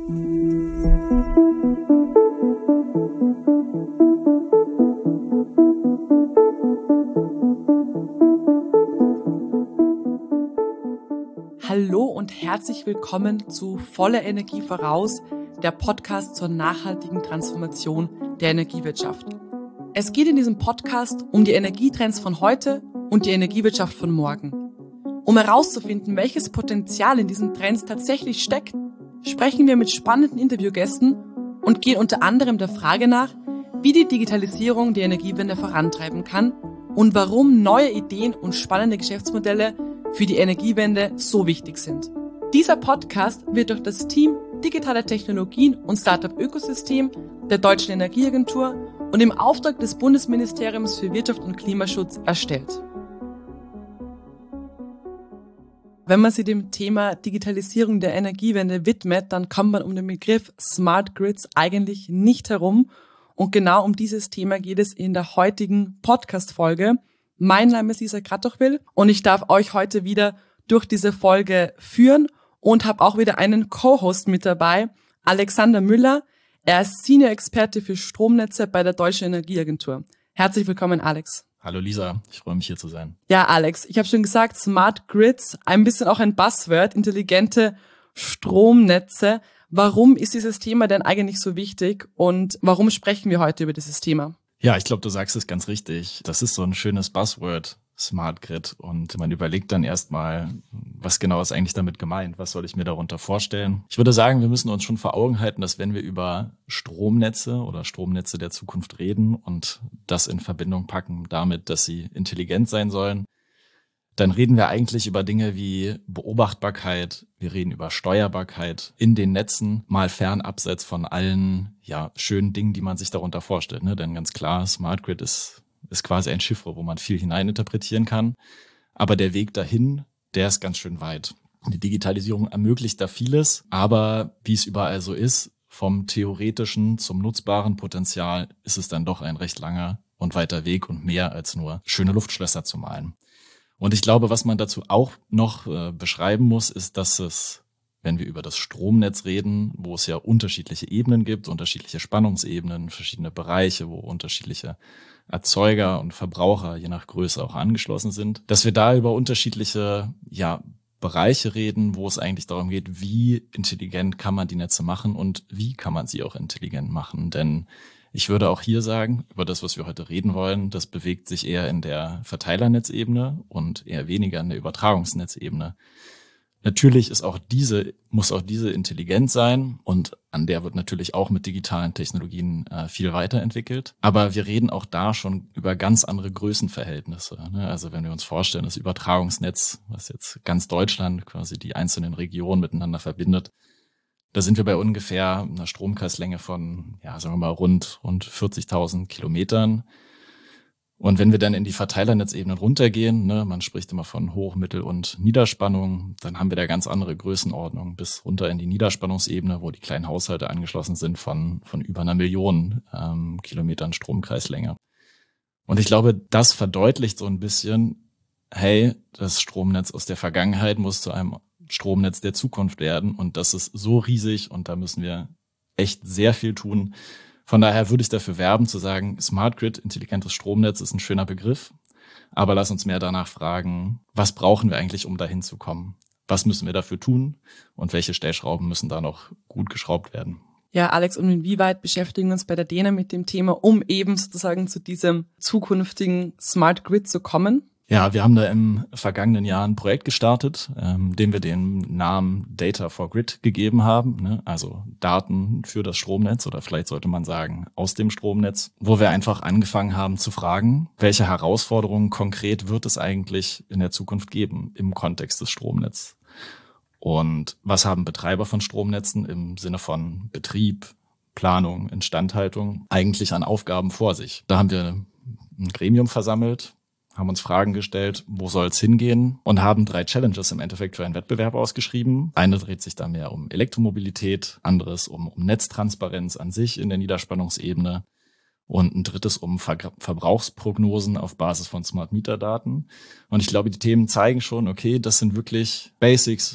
Hallo und herzlich willkommen zu Volle Energie voraus, der Podcast zur nachhaltigen Transformation der Energiewirtschaft. Es geht in diesem Podcast um die Energietrends von heute und die Energiewirtschaft von morgen. Um herauszufinden, welches Potenzial in diesen Trends tatsächlich steckt, sprechen wir mit spannenden Interviewgästen und gehen unter anderem der Frage nach, wie die Digitalisierung die Energiewende vorantreiben kann und warum neue Ideen und spannende Geschäftsmodelle für die Energiewende so wichtig sind. Dieser Podcast wird durch das Team Digitale Technologien und Startup-Ökosystem der Deutschen Energieagentur und im Auftrag des Bundesministeriums für Wirtschaft und Klimaschutz erstellt. Wenn man sich dem Thema Digitalisierung der Energiewende widmet, dann kommt man um den Begriff Smart Grids eigentlich nicht herum. Und genau um dieses Thema geht es in der heutigen Podcast-Folge. Mein Name ist Lisa Kratochwil und ich darf euch heute wieder durch diese Folge führen und habe auch wieder einen Co-Host mit dabei, Alexander Müller. Er ist Senior-Experte für Stromnetze bei der Deutschen Energieagentur. Herzlich willkommen, Alex. Hallo Lisa, ich freue mich hier zu sein. Ja, Alex, ich habe schon gesagt, Smart Grids, ein bisschen auch ein Buzzword, intelligente Stromnetze. Warum ist dieses Thema denn eigentlich so wichtig und warum sprechen wir heute über dieses Thema? Ja, ich glaube, du sagst es ganz richtig. Das ist so ein schönes Buzzword, Smart Grid. Und man überlegt dann erstmal, was genau ist eigentlich damit gemeint? Was soll ich mir darunter vorstellen? Ich würde sagen, wir müssen uns schon vor Augen halten, dass wenn wir über Stromnetze oder Stromnetze der Zukunft reden und das in Verbindung packen damit, dass sie intelligent sein sollen, dann reden wir eigentlich über Dinge wie Beobachtbarkeit, wir reden über Steuerbarkeit in den Netzen, mal fernabseits von allen schönen Dingen, die man sich darunter vorstellt. Ne? Denn ganz klar, Smart Grid ist quasi ein Chiffre, wo man viel hineininterpretieren kann. Aber der Weg dahin, der ist ganz schön weit. Die Digitalisierung ermöglicht da vieles, aber wie es überall so ist, vom theoretischen zum nutzbaren Potenzial ist es dann doch ein recht langer und weiter Weg und mehr als nur schöne Luftschlösser zu malen. Und ich glaube, was man dazu auch noch beschreiben muss, ist, dass es, wenn wir über das Stromnetz reden, wo es ja unterschiedliche Ebenen gibt, unterschiedliche Spannungsebenen, verschiedene Bereiche, wo unterschiedliche Erzeuger und Verbraucher je nach Größe auch angeschlossen sind, dass wir da über unterschiedliche Bereiche reden, wo es eigentlich darum geht, wie intelligent kann man die Netze machen und wie kann man sie auch intelligent machen. Denn ich würde auch hier sagen, über das, was wir heute reden wollen, das bewegt sich eher in der Verteilernetzebene und eher weniger in der Übertragungsnetzebene. Natürlich muss auch diese intelligent sein und an der wird natürlich auch mit digitalen Technologien viel weiterentwickelt. Aber wir reden auch da schon über ganz andere Größenverhältnisse. Ne? Also wenn wir uns vorstellen, das Übertragungsnetz, was jetzt ganz Deutschland quasi die einzelnen Regionen miteinander verbindet, da sind wir bei ungefähr einer Stromkreislänge von, sagen wir mal, rund 40.000 Kilometern. Und wenn wir dann in die Verteilernetzebenen runtergehen, ne, man spricht immer von Hoch-, Mittel- und Niederspannung, dann haben wir da ganz andere Größenordnungen bis runter in die Niederspannungsebene, wo die kleinen Haushalte angeschlossen sind von über 1 Million Kilometern Stromkreislänge. Und ich glaube, das verdeutlicht so ein bisschen, hey, das Stromnetz aus der Vergangenheit muss zu einem Stromnetz der Zukunft werden und das ist so riesig und da müssen wir echt sehr viel tun. Von daher würde ich dafür werben zu sagen, Smart Grid, intelligentes Stromnetz ist ein schöner Begriff, aber lass uns mehr danach fragen, was brauchen wir eigentlich, um dahin zu kommen? Was müssen wir dafür tun und welche Stellschrauben müssen da noch gut geschraubt werden? Ja, Alex, und inwieweit beschäftigen wir uns bei der DENA mit dem Thema, um eben sozusagen zu diesem zukünftigen Smart Grid zu kommen? Ja, wir haben da im vergangenen Jahr ein Projekt gestartet, dem wir den Namen Data for Grid gegeben haben, ne? Also Daten für das Stromnetz oder vielleicht sollte man sagen aus dem Stromnetz, wo wir einfach angefangen haben zu fragen, welche Herausforderungen konkret wird es eigentlich in der Zukunft geben im Kontext des Stromnetzes? Und was haben Betreiber von Stromnetzen im Sinne von Betrieb, Planung, Instandhaltung eigentlich an Aufgaben vor sich? Da haben wir ein Gremium versammelt, haben uns Fragen gestellt, wo soll es hingehen und haben 3 Challenges im Endeffekt für einen Wettbewerb ausgeschrieben. Eine dreht sich da mehr um Elektromobilität, anderes um Netztransparenz an sich in der Niederspannungsebene und ein drittes um Verbrauchsprognosen auf Basis von Smart Meter Daten. Und ich glaube, die Themen zeigen schon, okay, das sind wirklich Basics,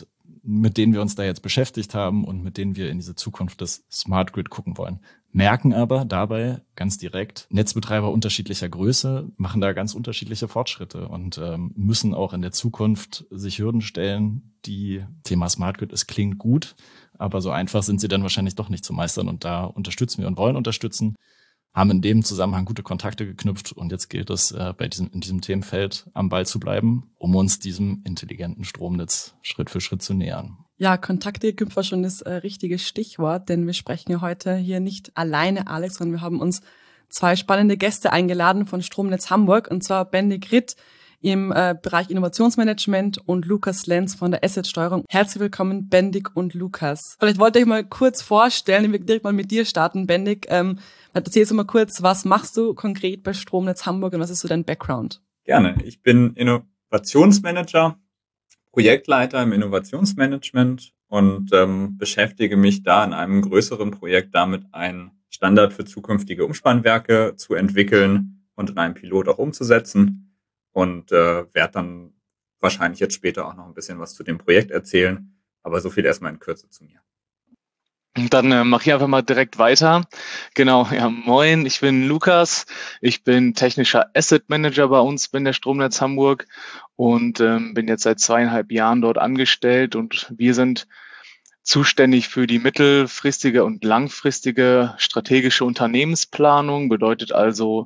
mit denen wir uns da jetzt beschäftigt haben und mit denen wir in diese Zukunft des Smart Grid gucken wollen. Merken aber dabei ganz direkt, Netzbetreiber unterschiedlicher Größe machen da ganz unterschiedliche Fortschritte und müssen auch in der Zukunft sich Hürden stellen, die Thema Smart Grid, es klingt gut, aber so einfach sind sie dann wahrscheinlich doch nicht zu meistern und da unterstützen wir und wollen unterstützen, haben in dem Zusammenhang gute Kontakte geknüpft und jetzt gilt es, in diesem Themenfeld am Ball zu bleiben, um uns diesem intelligenten Stromnetz Schritt für Schritt zu nähern. Ja, Kontakte geknüpft war schon das richtige Stichwort, denn wir sprechen ja heute hier nicht alleine, Alex, sondern wir haben uns 2 spannende Gäste eingeladen von Stromnetz Hamburg, und zwar Bendik Ritt im Bereich Innovationsmanagement und Lukas Lenz von der Assetsteuerung. Herzlich willkommen, Bendik und Lukas. Vielleicht wollt ihr euch mal kurz vorstellen, wir direkt mal mit dir starten, Bendik. Erzählst du mal kurz, was machst du konkret bei Stromnetz Hamburg und was ist so dein Background? Gerne. Ich bin Innovationsmanager, Projektleiter im Innovationsmanagement und beschäftige mich da in einem größeren Projekt damit, einen Standard für zukünftige Umspannwerke zu entwickeln und in einem Pilot auch umzusetzen und werde dann wahrscheinlich jetzt später auch noch ein bisschen was zu dem Projekt erzählen, aber so viel erstmal in Kürze zu mir. Dann mache ich einfach mal direkt weiter. Genau, ja, moin, ich bin Lukas. Ich bin technischer Asset Manager bei uns bei der Stromnetz Hamburg und bin jetzt seit 2,5 Jahren dort angestellt und wir sind zuständig für die mittelfristige und langfristige strategische Unternehmensplanung, bedeutet also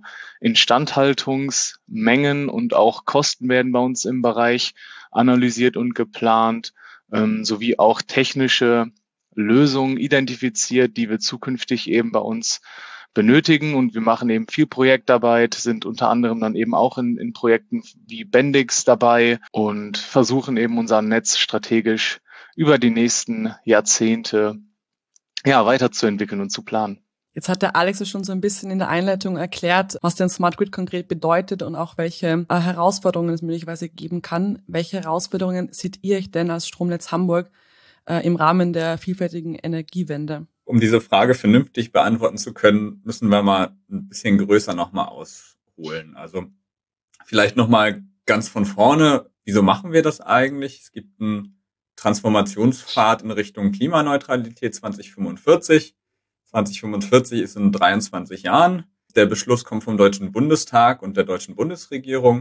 Instandhaltungsmengen und auch Kosten werden bei uns im Bereich analysiert und geplant, sowie auch technische Lösungen identifiziert, die wir zukünftig eben bei uns benötigen. Und wir machen eben viel Projektarbeit, sind unter anderem dann eben auch in Projekten wie Bendix dabei und versuchen eben unser Netz strategisch über die nächsten Jahrzehnte weiterzuentwickeln und zu planen. Jetzt hat der Alex schon so ein bisschen in der Einleitung erklärt, was denn Smart Grid konkret bedeutet und auch welche Herausforderungen es möglicherweise geben kann. Welche Herausforderungen seht ihr euch denn als Stromnetz Hamburg im Rahmen der vielfältigen Energiewende? Um diese Frage vernünftig beantworten zu können, müssen wir mal ein bisschen größer nochmal ausholen. Also vielleicht nochmal ganz von vorne, wieso machen wir das eigentlich? Es gibt einen Transformationspfad in Richtung Klimaneutralität 2045. 2045 ist in 23 Jahren. Der Beschluss kommt vom Deutschen Bundestag und der deutschen Bundesregierung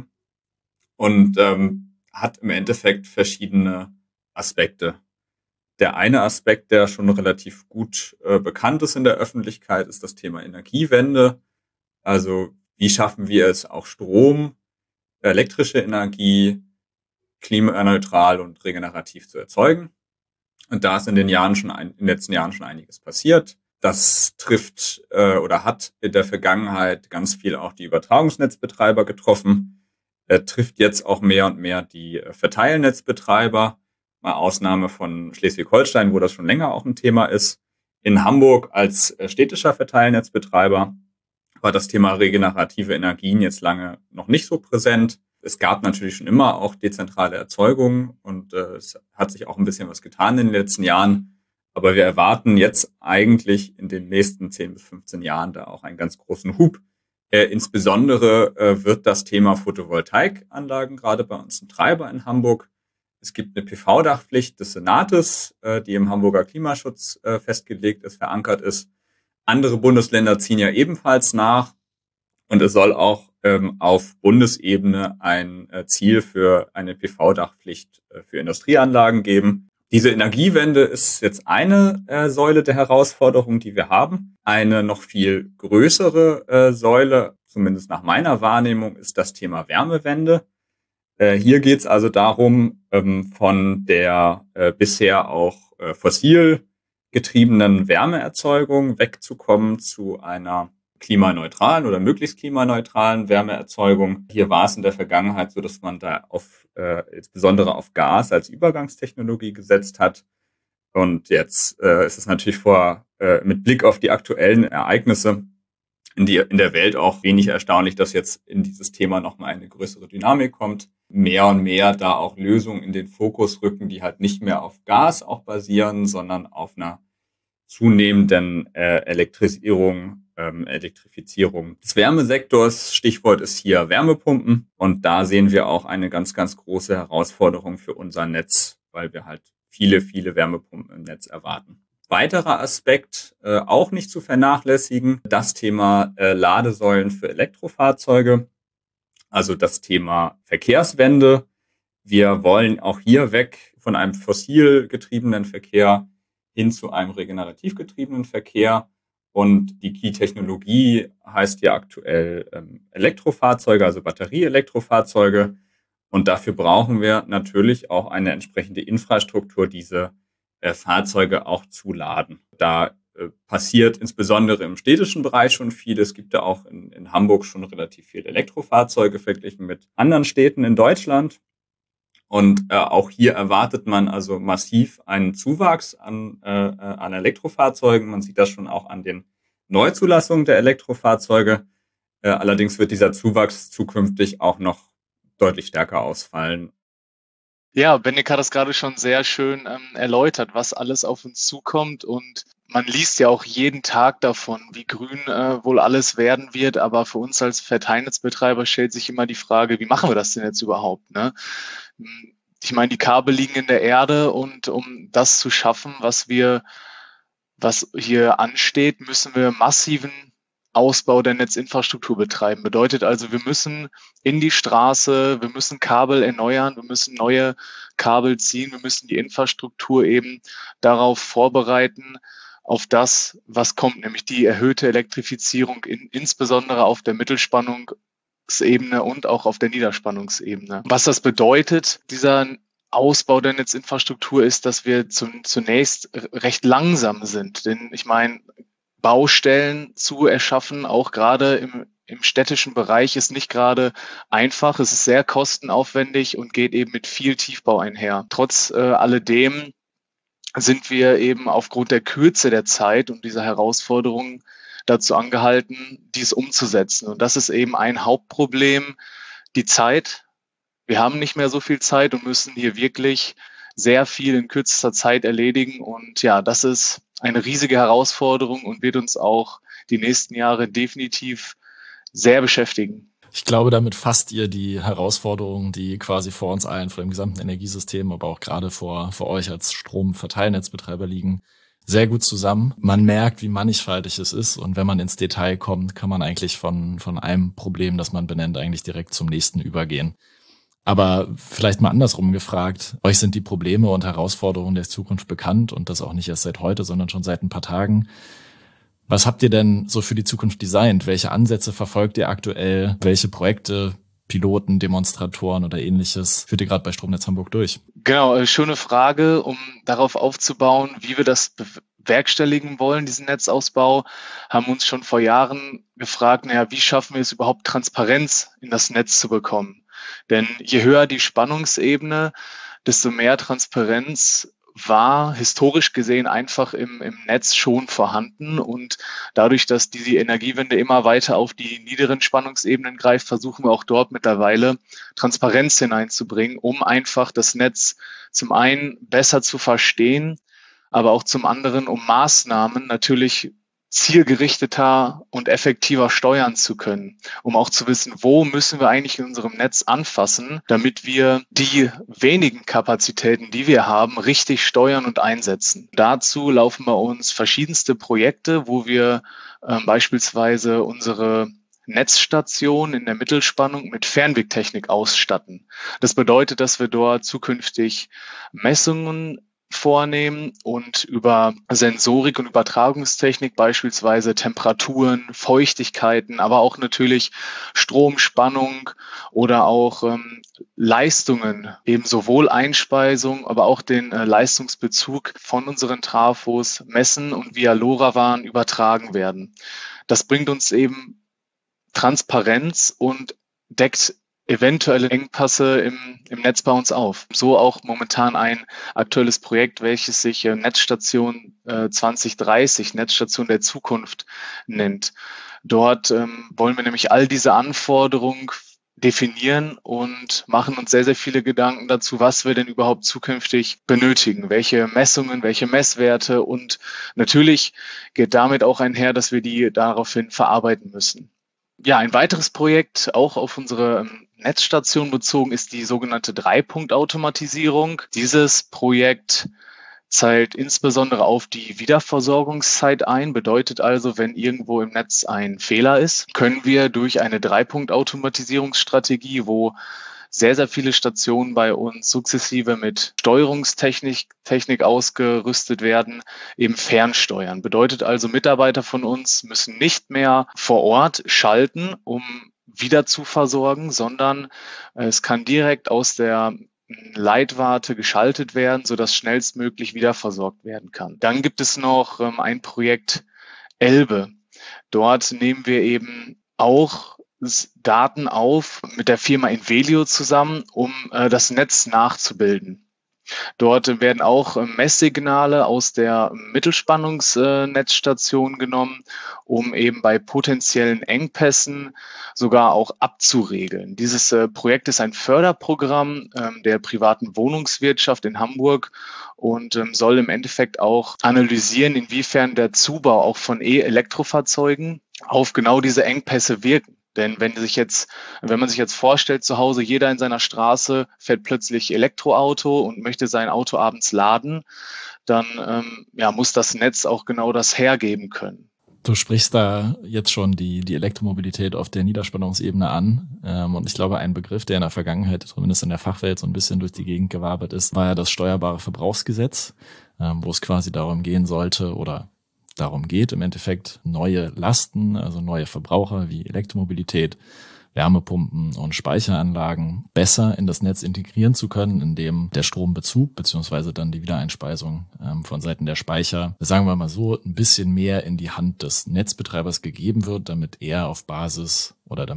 und hat im Endeffekt verschiedene Aspekte. Der eine Aspekt, der schon relativ gut bekannt ist in der Öffentlichkeit, ist das Thema Energiewende. Also wie schaffen wir es, auch Strom, elektrische Energie klimaneutral und regenerativ zu erzeugen? Und da ist in den letzten Jahren schon einiges passiert. Das trifft oder hat in der Vergangenheit ganz viel auch die Übertragungsnetzbetreiber getroffen, trifft jetzt auch mehr und mehr die Verteilnetzbetreiber. Mal Ausnahme von Schleswig-Holstein, wo das schon länger auch ein Thema ist. In Hamburg als städtischer Verteilnetzbetreiber war das Thema regenerative Energien jetzt lange noch nicht so präsent. Es gab natürlich schon immer auch dezentrale Erzeugung und es hat sich auch ein bisschen was getan in den letzten Jahren. Aber wir erwarten jetzt eigentlich in den nächsten 10 bis 15 Jahren da auch einen ganz großen Hub. Insbesondere wird das Thema Photovoltaikanlagen gerade bei uns ein Treiber in Hamburg. Es gibt eine PV-Dachpflicht des Senates, die im Hamburger Klimaschutz festgelegt ist, verankert ist. Andere Bundesländer ziehen ja ebenfalls nach. Und es soll auch auf Bundesebene ein Ziel für eine PV-Dachpflicht für Industrieanlagen geben. Diese Energiewende ist jetzt eine Säule der Herausforderung, die wir haben. Eine noch viel größere Säule, zumindest nach meiner Wahrnehmung, ist das Thema Wärmewende. Hier geht es also darum, von der bisher auch fossil getriebenen Wärmeerzeugung wegzukommen zu einer klimaneutralen oder möglichst klimaneutralen Wärmeerzeugung. Hier war es in der Vergangenheit so, dass man da insbesondere auf Gas als Übergangstechnologie gesetzt hat. Und jetzt ist es natürlich mit Blick auf die aktuellen Ereignisse in der Welt auch wenig erstaunlich, dass jetzt in dieses Thema nochmal eine größere Dynamik kommt. Mehr und mehr da auch Lösungen in den Fokus rücken, die halt nicht mehr auf Gas auch basieren, sondern auf einer zunehmenden Elektrifizierung des Wärmesektors. Stichwort ist hier Wärmepumpen. Und da sehen wir auch eine ganz, ganz große Herausforderung für unser Netz, weil wir halt viele, viele Wärmepumpen im Netz erwarten. Weiterer Aspekt, auch nicht zu vernachlässigen, das Thema Ladesäulen für Elektrofahrzeuge, also das Thema Verkehrswende. Wir wollen auch hier weg von einem fossil getriebenen Verkehr hin zu einem regenerativ getriebenen Verkehr. Und die Key-Technologie heißt ja aktuell Elektrofahrzeuge, also Batterieelektrofahrzeuge. Und dafür brauchen wir natürlich auch eine entsprechende Infrastruktur, diese Fahrzeuge auch zu laden. Da passiert insbesondere im städtischen Bereich schon viel. Es gibt ja auch in Hamburg schon relativ viele Elektrofahrzeuge verglichen mit anderen Städten in Deutschland. Und auch hier erwartet man also massiv einen Zuwachs an Elektrofahrzeugen. Man sieht das schon auch an den Neuzulassungen der Elektrofahrzeuge. Allerdings wird dieser Zuwachs zukünftig auch noch deutlich stärker ausfallen. Ja, Bennik hat das gerade schon sehr schön erläutert, was alles auf uns zukommt, und man liest ja auch jeden Tag davon, wie grün wohl alles werden wird, aber für uns als Verteilnetzbetreiber stellt sich immer die Frage, wie machen wir das denn jetzt überhaupt, ne? Ich meine, die Kabel liegen in der Erde, und um das zu schaffen, was hier ansteht, müssen wir massiven Ausbau der Netzinfrastruktur betreiben. Bedeutet also, wir müssen in die Straße, wir müssen Kabel erneuern, wir müssen neue Kabel ziehen, wir müssen die Infrastruktur eben darauf vorbereiten, auf das, was kommt, nämlich die erhöhte Elektrifizierung, insbesondere auf der Mittelspannungsebene und auch auf der Niederspannungsebene. Was das bedeutet, dieser Ausbau der Netzinfrastruktur, ist, dass wir zunächst recht langsam sind. Denn ich meine, Baustellen zu erschaffen, auch gerade im städtischen Bereich, ist nicht gerade einfach. Es ist sehr kostenaufwendig und geht eben mit viel Tiefbau einher. Trotz alledem sind wir eben aufgrund der Kürze der Zeit und dieser Herausforderungen dazu angehalten, dies umzusetzen. Und das ist eben ein Hauptproblem, die Zeit. Wir haben nicht mehr so viel Zeit und müssen hier wirklich sehr viel in kürzester Zeit erledigen. Und ja, das ist eine riesige Herausforderung und wird uns auch die nächsten Jahre definitiv sehr beschäftigen. Ich glaube, damit fasst ihr die Herausforderungen, die quasi vor uns allen, vor dem gesamten Energiesystem, aber auch gerade vor euch als Stromverteilnetzbetreiber liegen, sehr gut zusammen. Man merkt, wie mannigfaltig es ist, und wenn man ins Detail kommt, kann man eigentlich von einem Problem, das man benennt, eigentlich direkt zum nächsten übergehen. Aber vielleicht mal andersrum gefragt, euch sind die Probleme und Herausforderungen der Zukunft bekannt, und das auch nicht erst seit heute, sondern schon seit ein paar Tagen. Was habt ihr denn so für die Zukunft designt? Welche Ansätze verfolgt ihr aktuell? Welche Projekte, Piloten, Demonstratoren oder ähnliches führt ihr gerade bei Stromnetz Hamburg durch? Genau, schöne Frage, um darauf aufzubauen, wie wir das bewerkstelligen wollen, diesen Netzausbau, haben uns schon vor Jahren gefragt, wie schaffen wir es überhaupt, Transparenz in das Netz zu bekommen? Denn je höher die Spannungsebene, desto mehr Transparenz war historisch gesehen einfach im Netz schon vorhanden. Und dadurch, dass die Energiewende immer weiter auf die niederen Spannungsebenen greift, versuchen wir auch dort mittlerweile Transparenz hineinzubringen, um einfach das Netz zum einen besser zu verstehen, aber auch zum anderen, um Maßnahmen natürlich zielgerichteter und effektiver steuern zu können, um auch zu wissen, wo müssen wir eigentlich in unserem Netz anfassen, damit wir die wenigen Kapazitäten, die wir haben, richtig steuern und einsetzen. Dazu laufen bei uns verschiedenste Projekte, wo wir beispielsweise unsere Netzstation in der Mittelspannung mit Fernwegtechnik ausstatten. Das bedeutet, dass wir dort zukünftig Messungen vornehmen und über Sensorik und Übertragungstechnik beispielsweise Temperaturen, Feuchtigkeiten, aber auch natürlich Stromspannung oder auch Leistungen, eben sowohl Einspeisung, aber auch den Leistungsbezug von unseren Trafos messen und via LoRaWAN übertragen werden. Das bringt uns eben Transparenz und deckt eventuelle Engpässe im Netz bei uns auf. So auch momentan ein aktuelles Projekt, welches sich Netzstation 2030, Netzstation der Zukunft nennt. Dort wollen wir nämlich all diese Anforderungen definieren und machen uns sehr, sehr viele Gedanken dazu, was wir denn überhaupt zukünftig benötigen, welche Messungen, welche Messwerte, und natürlich geht damit auch einher, dass wir die daraufhin verarbeiten müssen. Ja, ein weiteres Projekt, auch auf unsere Netzstation bezogen ist die sogenannte Dreipunkt-Automatisierung. Dieses Projekt zahlt insbesondere auf die Wiederversorgungszeit ein. Bedeutet also, wenn irgendwo im Netz ein Fehler ist, können wir durch eine Dreipunkt-Automatisierungsstrategie, wo sehr, sehr viele Stationen bei uns sukzessive mit Steuerungstechnik ausgerüstet werden, eben fernsteuern. Bedeutet also, Mitarbeiter von uns müssen nicht mehr vor Ort schalten, um wieder zu versorgen, sondern es kann direkt aus der Leitwarte geschaltet werden, sodass schnellstmöglich wieder versorgt werden kann. Dann gibt es noch ein Projekt Elbe. Dort nehmen wir eben auch Daten auf mit der Firma Invelio zusammen, um das Netz nachzubilden. Dort werden auch Messsignale aus der Mittelspannungsnetzstation genommen, um eben bei potenziellen Engpässen sogar auch abzuregeln. Dieses Projekt ist ein Förderprogramm der privaten Wohnungswirtschaft in Hamburg und soll im Endeffekt auch analysieren, inwiefern der Zubau auch von Elektrofahrzeugen auf genau diese Engpässe wirken. Denn wenn man sich jetzt vorstellt, zu Hause jeder in seiner Straße fährt plötzlich Elektroauto und möchte sein Auto abends laden, dann muss das Netz auch genau das hergeben können. Du sprichst da jetzt schon die Elektromobilität auf der Niederspannungsebene an. Und ich glaube, ein Begriff, der in der Vergangenheit, zumindest in der Fachwelt, so ein bisschen durch die Gegend gewabert ist, war ja das steuerbare Verbrauchsgesetz, wo es quasi darum gehen sollte oder darum geht, im Endeffekt neue Lasten, also neue Verbraucher wie Elektromobilität, Wärmepumpen und Speicheranlagen besser in das Netz integrieren zu können, indem der Strombezug beziehungsweise dann die Wiedereinspeisung von Seiten der Speicher, sagen wir mal so, ein bisschen mehr in die Hand des Netzbetreibers gegeben wird, damit ihr auf Basis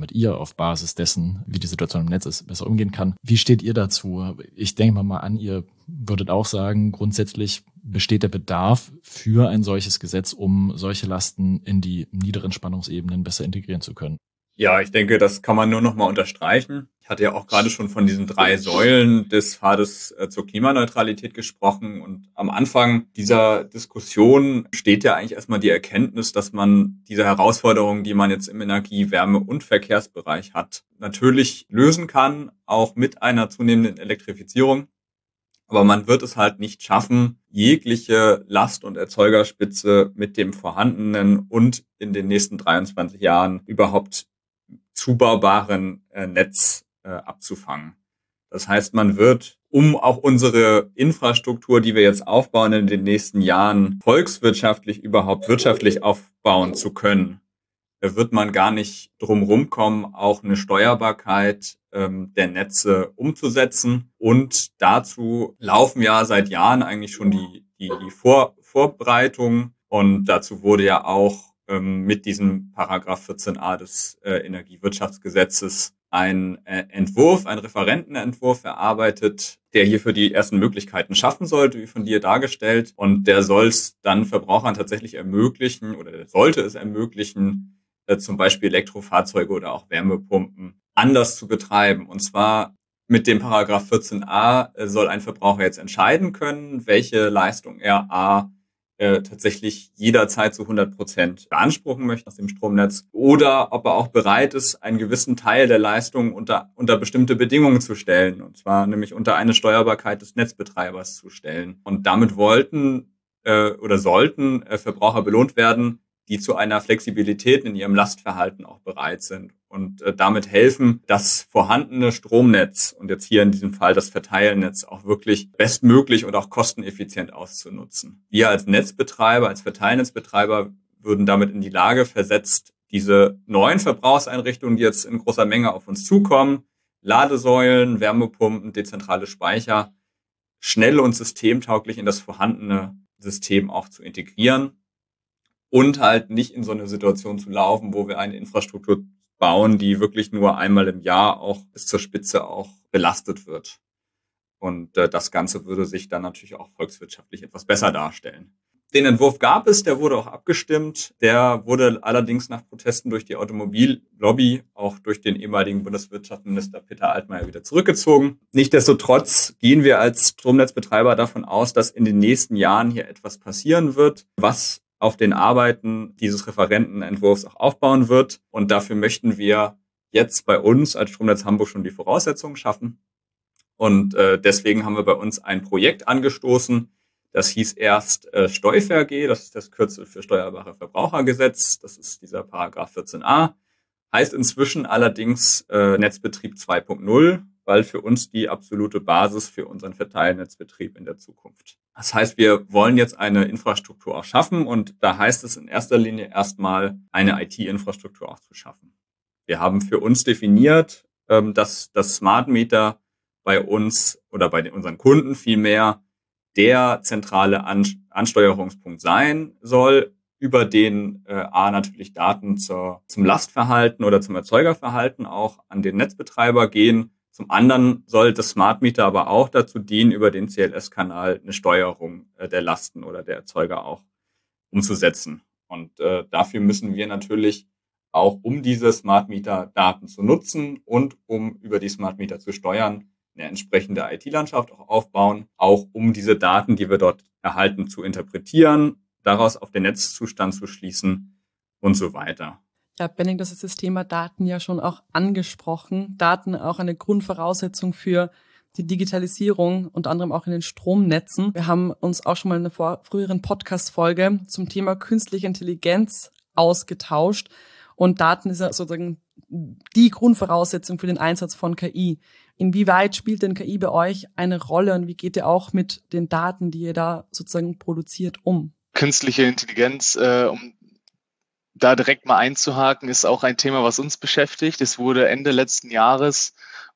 dessen, wie die Situation im Netz ist, besser umgehen kann. Wie steht ihr dazu? Ich denke mal an, ihr würdet auch sagen, grundsätzlich besteht der Bedarf für ein solches Gesetz, um solche Lasten in die niederen Spannungsebenen besser integrieren zu können. Ja, ich denke, das kann man nur noch mal unterstreichen. Ich hatte ja auch gerade schon von diesen 3 Säulen des Pfades zur Klimaneutralität gesprochen. Und am Anfang dieser Diskussion steht ja eigentlich erstmal die Erkenntnis, dass man diese Herausforderungen, die man jetzt im Energie-, Wärme- und Verkehrsbereich hat, natürlich lösen kann, auch mit einer zunehmenden Elektrifizierung. Aber man wird es halt nicht schaffen, jegliche Last- und Erzeugerspitze mit dem vorhandenen und in den nächsten 23 Jahren überhaupt zubaubaren Netz abzufangen. Das heißt, man wird, um auch unsere Infrastruktur, die wir jetzt aufbauen in den nächsten Jahren, volkswirtschaftlich überhaupt wirtschaftlich aufbauen zu können, wird man gar nicht drum rumkommen, auch eine Steuerbarkeit der Netze umzusetzen. Und dazu laufen ja seit Jahren eigentlich schon die Vorbereitungen. Und dazu wurde ja auch mit diesem Paragraph 14a des Energiewirtschaftsgesetzes ein Referentenentwurf erarbeitet, der hierfür die ersten Möglichkeiten schaffen sollte, wie von dir dargestellt. Und der soll es dann Verbrauchern tatsächlich ermöglichen oder der sollte es ermöglichen, zum Beispiel Elektrofahrzeuge oder auch Wärmepumpen anders zu betreiben. Und zwar mit dem Paragraph 14a soll ein Verbraucher jetzt entscheiden können, welche Leistung er tatsächlich jederzeit zu 100% beanspruchen möchte aus dem Stromnetz oder ob er auch bereit ist, einen gewissen Teil der Leistung unter bestimmte Bedingungen zu stellen, und zwar nämlich unter eine Steuerbarkeit des Netzbetreibers zu stellen. Und damit sollten Verbraucher belohnt werden, die zu einer Flexibilität in ihrem Lastverhalten auch bereit sind und damit helfen, das vorhandene Stromnetz und jetzt hier in diesem Fall das Verteilnetz auch wirklich bestmöglich und auch kosteneffizient auszunutzen. Wir als Netzbetreiber, als Verteilnetzbetreiber würden damit in die Lage versetzt, diese neuen Verbrauchseinrichtungen, die jetzt in großer Menge auf uns zukommen, Ladesäulen, Wärmepumpen, dezentrale Speicher, schnell und systemtauglich in das vorhandene System auch zu integrieren. Und halt nicht in so eine Situation zu laufen, wo wir eine Infrastruktur bauen, die wirklich nur einmal im Jahr auch bis zur Spitze auch belastet wird. Und das Ganze würde sich dann natürlich auch volkswirtschaftlich etwas besser darstellen. Den Entwurf gab es, der wurde auch abgestimmt. Der wurde allerdings nach Protesten durch die Automobillobby, auch durch den ehemaligen Bundeswirtschaftsminister Peter Altmaier wieder zurückgezogen. Nichtsdestotrotz gehen wir als Stromnetzbetreiber davon aus, dass in den nächsten Jahren hier etwas passieren wird, was auf den Arbeiten dieses Referentenentwurfs auch aufbauen wird. Und dafür möchten wir jetzt bei uns als Stromnetz Hamburg schon die Voraussetzungen schaffen. Und deswegen haben wir bei uns ein Projekt angestoßen. Das hieß erst SteuVG, das ist das Kürzel für Steuerbare Verbrauchergesetz. Das ist dieser Paragraph 14a. Heißt inzwischen allerdings Netzbetrieb 2.0, weil für uns die absolute Basis für unseren Verteilnetzbetrieb in der Zukunft. Das heißt, wir wollen jetzt eine Infrastruktur auch schaffen und da heißt es in erster Linie erstmal eine IT-Infrastruktur auch zu schaffen. Wir haben für uns definiert, dass das Smart Meter bei uns oder bei unseren Kunden vielmehr der zentrale Ansteuerungspunkt sein soll, über den natürlich Daten zum Lastverhalten oder zum Erzeugerverhalten auch an den Netzbetreiber gehen. Zum anderen soll das Smart Meter aber auch dazu dienen, über den CLS-Kanal eine Steuerung der Lasten oder der Erzeuger auch umzusetzen. Und dafür müssen wir natürlich auch, um diese Smart Meter Daten zu nutzen und um über die Smart Meter zu steuern, eine entsprechende IT-Landschaft auch aufbauen, auch um diese Daten, die wir dort erhalten, zu interpretieren, daraus auf den Netzzustand zu schließen und so weiter. Ja, Benning, das ist das Thema Daten ja schon auch angesprochen. Daten auch eine Grundvoraussetzung für die Digitalisierung, unter anderem auch in den Stromnetzen. Wir haben uns auch schon mal in einer früheren Podcast-Folge zum Thema künstliche Intelligenz ausgetauscht. Und Daten ist ja sozusagen die Grundvoraussetzung für den Einsatz von KI. Inwieweit spielt denn KI bei euch eine Rolle und wie geht ihr auch mit den Daten, die ihr da sozusagen produziert, um? Künstliche Intelligenz, um da direkt mal einzuhaken, ist auch ein Thema, was uns beschäftigt. Es wurde Ende letzten Jahres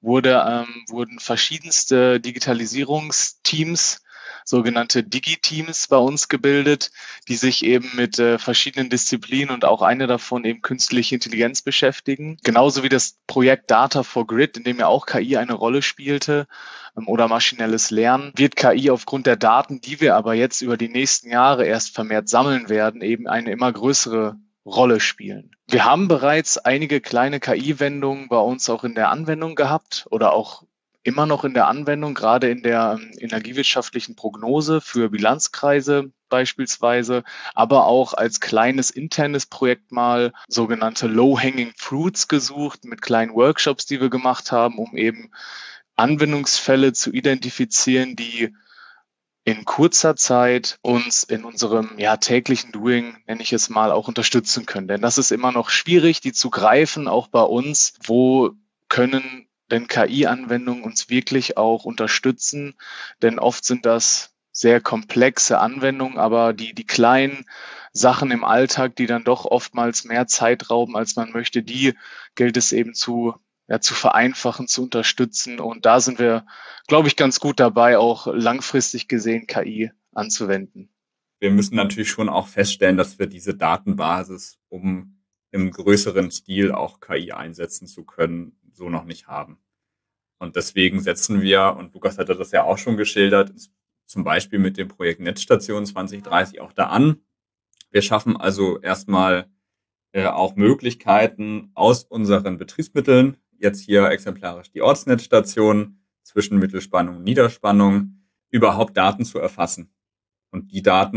wurden verschiedenste Digitalisierungsteams, sogenannte Digi-Teams bei uns gebildet, die sich eben mit verschiedenen Disziplinen und auch eine davon eben künstliche Intelligenz beschäftigen. Genauso wie das Projekt Data for Grid, in dem ja auch KI eine Rolle spielte oder maschinelles Lernen, wird KI aufgrund der Daten, die wir aber jetzt über die nächsten Jahre erst vermehrt sammeln werden, eben eine immer größere Rolle spielen. Wir haben bereits einige kleine KI-Wendungen bei uns auch in der Anwendung gehabt oder auch immer noch in der Anwendung, gerade in der energiewirtschaftlichen Prognose für Bilanzkreise beispielsweise, aber auch als kleines internes Projekt mal sogenannte Low-Hanging Fruits gesucht mit kleinen Workshops, die wir gemacht haben, um eben Anwendungsfälle zu identifizieren, die in kurzer Zeit uns in unserem täglichen Doing, nenne ich es mal, auch unterstützen können. Denn das ist immer noch schwierig, die zu greifen, auch bei uns. Wo können denn KI-Anwendungen uns wirklich auch unterstützen? Denn oft sind das sehr komplexe Anwendungen, aber die kleinen Sachen im Alltag, die dann doch oftmals mehr Zeit rauben, als man möchte, die gilt es eben zu vereinfachen, zu unterstützen. Und da sind wir, glaube ich, ganz gut dabei, auch langfristig gesehen KI anzuwenden. Wir müssen natürlich schon auch feststellen, dass wir diese Datenbasis, um im größeren Stil auch KI einsetzen zu können, so noch nicht haben. Und deswegen setzen wir, und Lukas hatte das ja auch schon geschildert, zum Beispiel mit dem Projekt Netzstation 2030 auch da an. Wir schaffen also erstmal auch Möglichkeiten aus unseren Betriebsmitteln, jetzt hier exemplarisch die Ortsnetzstation zwischen Mittelspannung und Niederspannung, überhaupt Daten zu erfassen und die Daten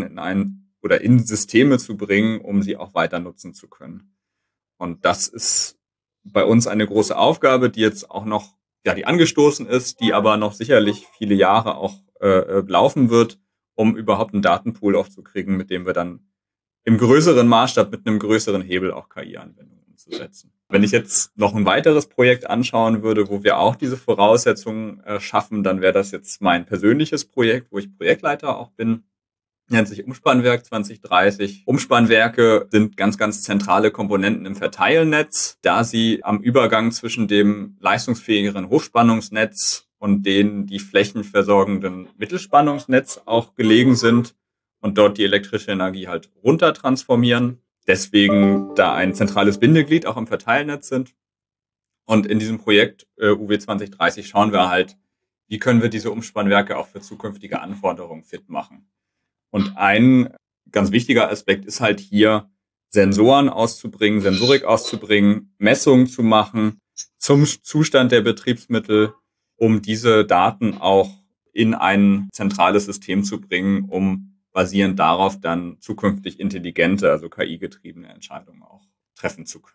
in Systeme zu bringen, um sie auch weiter nutzen zu können. Und das ist bei uns eine große Aufgabe, die jetzt auch noch, die angestoßen ist, die aber noch sicherlich viele Jahre auch laufen wird, um überhaupt einen Datenpool aufzukriegen, mit dem wir dann im größeren Maßstab mit einem größeren Hebel auch KI-Anwendungen umzusetzen. Wenn ich jetzt noch ein weiteres Projekt anschauen würde, wo wir auch diese Voraussetzungen schaffen, dann wäre das jetzt mein persönliches Projekt, wo ich Projektleiter auch bin. Nennt sich Umspannwerk 2030. Umspannwerke sind ganz, ganz zentrale Komponenten im Verteilnetz, da sie am Übergang zwischen dem leistungsfähigeren Hochspannungsnetz und die flächenversorgenden Mittelspannungsnetz auch gelegen sind und dort die elektrische Energie halt runter transformieren. Deswegen da ein zentrales Bindeglied auch im Verteilnetz sind. Und in diesem Projekt UW 2030 schauen wir halt, wie können wir diese Umspannwerke auch für zukünftige Anforderungen fit machen. Und ein ganz wichtiger Aspekt ist halt hier, Sensoren auszubringen, Sensorik auszubringen, Messungen zu machen zum Zustand der Betriebsmittel, um diese Daten auch in ein zentrales System zu bringen, um basierend darauf dann zukünftig intelligente, also KI-getriebene Entscheidungen auch treffen zu können.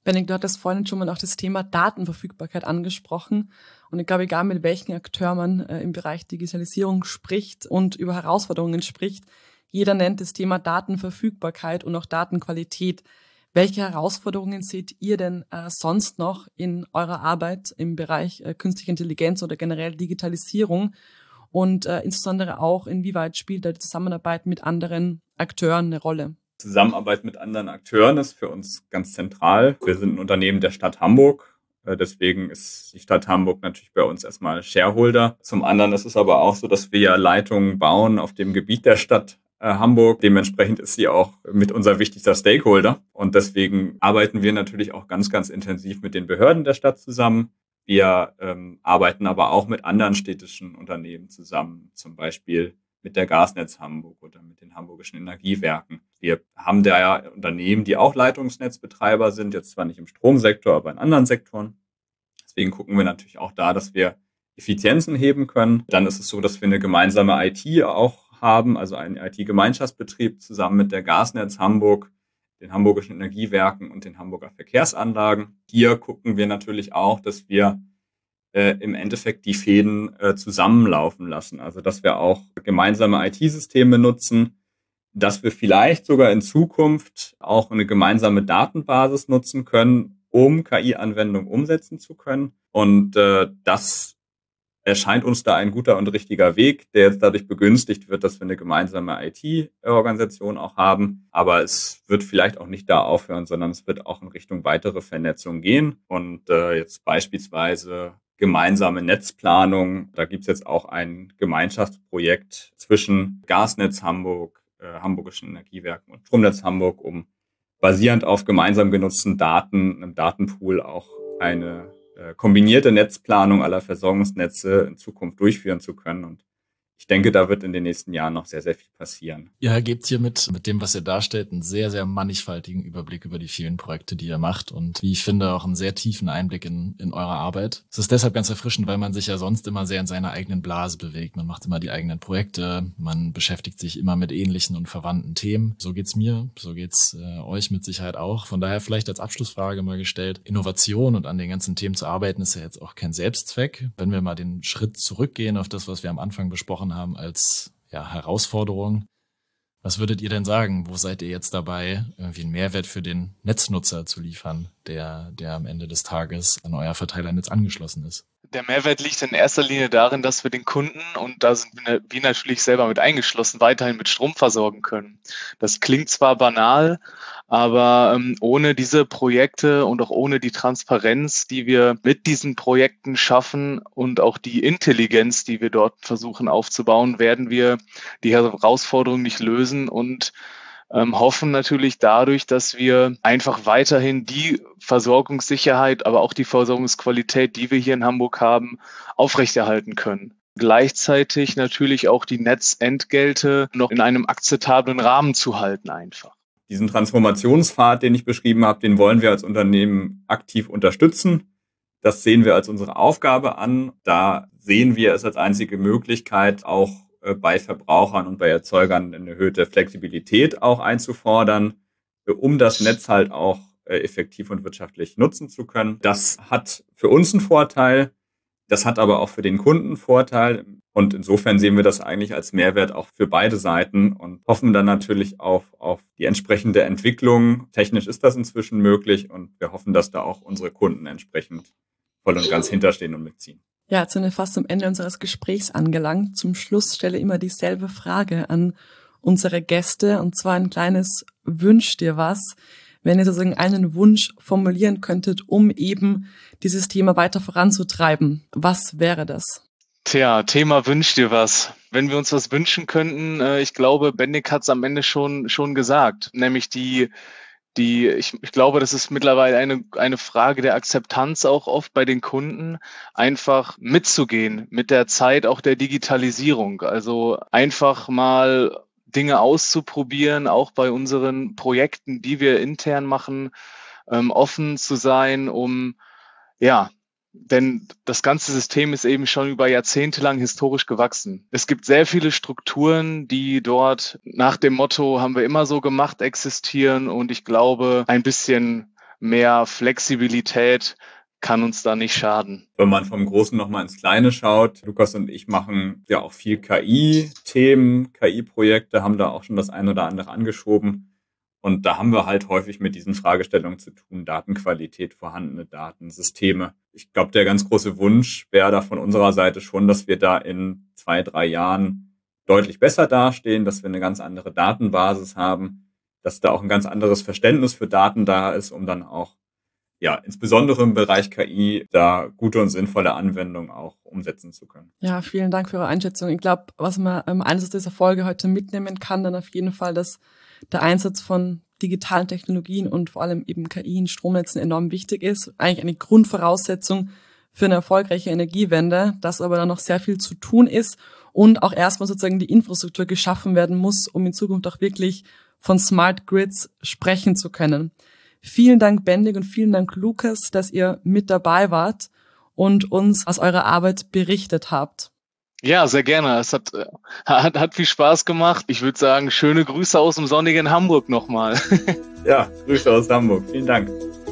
Benedikt, du hattest vorhin schon mal auch das Thema Datenverfügbarkeit angesprochen. Und ich glaube, egal mit welchem Akteur man im Bereich Digitalisierung spricht und über Herausforderungen spricht, jeder nennt das Thema Datenverfügbarkeit und auch Datenqualität. Welche Herausforderungen seht ihr denn sonst noch in eurer Arbeit im Bereich künstliche Intelligenz oder generell Digitalisierung? Und insbesondere auch, inwieweit spielt da die Zusammenarbeit mit anderen Akteuren eine Rolle? Zusammenarbeit mit anderen Akteuren ist für uns ganz zentral. Wir sind ein Unternehmen der Stadt Hamburg. Deswegen ist die Stadt Hamburg natürlich bei uns erstmal Shareholder. Zum anderen ist es aber auch so, dass wir ja Leitungen bauen auf dem Gebiet der Stadt Hamburg. Dementsprechend ist sie auch mit unser wichtigster Stakeholder. Und deswegen arbeiten wir natürlich auch ganz, ganz intensiv mit den Behörden der Stadt zusammen. Wir arbeiten aber auch mit anderen städtischen Unternehmen zusammen, zum Beispiel mit der Gasnetz Hamburg oder mit den hamburgischen Energiewerken. Wir haben da ja Unternehmen, die auch Leitungsnetzbetreiber sind, jetzt zwar nicht im Stromsektor, aber in anderen Sektoren. Deswegen gucken wir natürlich auch da, dass wir Effizienzen heben können. Dann ist es so, dass wir eine gemeinsame IT auch haben, also einen IT-Gemeinschaftsbetrieb zusammen mit der Gasnetz Hamburg, den hamburgischen Energiewerken und den Hamburger Verkehrsanlagen. Hier gucken wir natürlich auch, dass wir im Endeffekt die Fäden zusammenlaufen lassen. Also dass wir auch gemeinsame IT-Systeme nutzen, dass wir vielleicht sogar in Zukunft auch eine gemeinsame Datenbasis nutzen können, um KI-Anwendungen umsetzen zu können. Und das erscheint uns da ein guter und richtiger Weg, der jetzt dadurch begünstigt wird, dass wir eine gemeinsame IT-Organisation auch haben. Aber es wird vielleicht auch nicht da aufhören, sondern es wird auch in Richtung weitere Vernetzung gehen. Und jetzt beispielsweise gemeinsame Netzplanung. Da gibt es jetzt auch ein Gemeinschaftsprojekt zwischen Gasnetz Hamburg, hamburgischen Energiewerken und Stromnetz Hamburg, um basierend auf gemeinsam genutzten Daten, einem Datenpool auch eine kombinierte Netzplanung aller Versorgungsnetze in Zukunft durchführen zu können. Und ich denke, da wird in den nächsten Jahren noch sehr, sehr viel passieren. Ihr gebt hier mit dem, was ihr darstellt, einen sehr, sehr mannigfaltigen Überblick über die vielen Projekte, die ihr macht und wie ich finde, auch einen sehr tiefen Einblick in eure Arbeit. Es ist deshalb ganz erfrischend, weil man sich ja sonst immer sehr in seiner eigenen Blase bewegt. Man macht immer die eigenen Projekte, man beschäftigt sich immer mit ähnlichen und verwandten Themen. So geht's mir, so geht's euch mit Sicherheit auch. Von daher vielleicht als Abschlussfrage mal gestellt, Innovation und an den ganzen Themen zu arbeiten ist ja jetzt auch kein Selbstzweck. Wenn wir mal den Schritt zurückgehen auf das, was wir am Anfang besprochen haben als Herausforderung. Was würdet ihr denn sagen? Wo seid ihr jetzt dabei, irgendwie einen Mehrwert für den Netznutzer zu liefern, der am Ende des Tages an euer Verteilernetz angeschlossen ist? Der Mehrwert liegt in erster Linie darin, dass wir den Kunden, und da sind wir natürlich selber mit eingeschlossen, weiterhin mit Strom versorgen können. Das klingt zwar banal, aber ohne diese Projekte und auch ohne die Transparenz, die wir mit diesen Projekten schaffen und auch die Intelligenz, die wir dort versuchen aufzubauen, werden wir die Herausforderung nicht lösen und hoffen natürlich dadurch, dass wir einfach weiterhin die Versorgungssicherheit, aber auch die Versorgungsqualität, die wir hier in Hamburg haben, aufrechterhalten können. Gleichzeitig natürlich auch die Netzentgelte noch in einem akzeptablen Rahmen zu halten einfach. Diesen Transformationspfad, den ich beschrieben habe, den wollen wir als Unternehmen aktiv unterstützen. Das sehen wir als unsere Aufgabe an. Da sehen wir es als einzige Möglichkeit, auch bei Verbrauchern und bei Erzeugern eine erhöhte Flexibilität auch einzufordern, um das Netz halt auch effektiv und wirtschaftlich nutzen zu können. Das hat für uns einen Vorteil, das hat aber auch für den Kunden einen Vorteil. Und insofern sehen wir das eigentlich als Mehrwert auch für beide Seiten und hoffen dann natürlich auf die entsprechende Entwicklung. Technisch ist das inzwischen möglich und wir hoffen, dass da auch unsere Kunden entsprechend voll und ganz hinterstehen und mitziehen. Ja, jetzt sind wir fast am Ende unseres Gesprächs angelangt. Zum Schluss stelle ich immer dieselbe Frage an unsere Gäste, und zwar ein kleines Wünsch dir was, wenn ihr sozusagen einen Wunsch formulieren könntet, um eben dieses Thema weiter voranzutreiben. Was wäre das? Tja, Thema Wünsch dir was. Wenn wir uns was wünschen könnten, ich glaube, Bendik hat es am Ende schon gesagt, nämlich ich glaube, das ist mittlerweile eine Frage der Akzeptanz auch oft bei den Kunden, einfach mitzugehen mit der Zeit auch der Digitalisierung. Also einfach mal Dinge auszuprobieren, auch bei unseren Projekten, die wir intern machen, offen zu sein, denn das ganze System ist eben schon über Jahrzehnte lang historisch gewachsen. Es gibt sehr viele Strukturen, die dort nach dem Motto, haben wir immer so gemacht, existieren. Und ich glaube, ein bisschen mehr Flexibilität kann uns da nicht schaden. Wenn man vom Großen nochmal ins Kleine schaut, Lukas und ich machen ja auch viel KI-Themen, KI-Projekte, haben da auch schon das ein oder andere angeschoben. Und da haben wir halt häufig mit diesen Fragestellungen zu tun, Datenqualität, vorhandene Daten, Systeme. Ich glaube, der ganz große Wunsch wäre da von unserer Seite schon, dass wir da in 2-3 Jahren deutlich besser dastehen, dass wir eine ganz andere Datenbasis haben, dass da auch ein ganz anderes Verständnis für Daten da ist, um dann auch, ja, insbesondere im Bereich KI, da gute und sinnvolle Anwendungen auch umsetzen zu können. Ja, vielen Dank für eure Einschätzung. Ich glaube, was man im Einsatz dieser Folge heute mitnehmen kann, dann auf jeden Fall, dass der Einsatz von digitalen Technologien und vor allem eben KI in Stromnetzen enorm wichtig ist. Eigentlich eine Grundvoraussetzung für eine erfolgreiche Energiewende, dass aber dann noch sehr viel zu tun ist und auch erstmal sozusagen die Infrastruktur geschaffen werden muss, um in Zukunft auch wirklich von Smart Grids sprechen zu können. Vielen Dank, Bendig, und vielen Dank, Lukas, dass ihr mit dabei wart und uns aus eurer Arbeit berichtet habt. Ja, sehr gerne. Es hat viel Spaß gemacht. Ich würde sagen, schöne Grüße aus dem sonnigen Hamburg nochmal. Ja, Grüße aus Hamburg. Vielen Dank.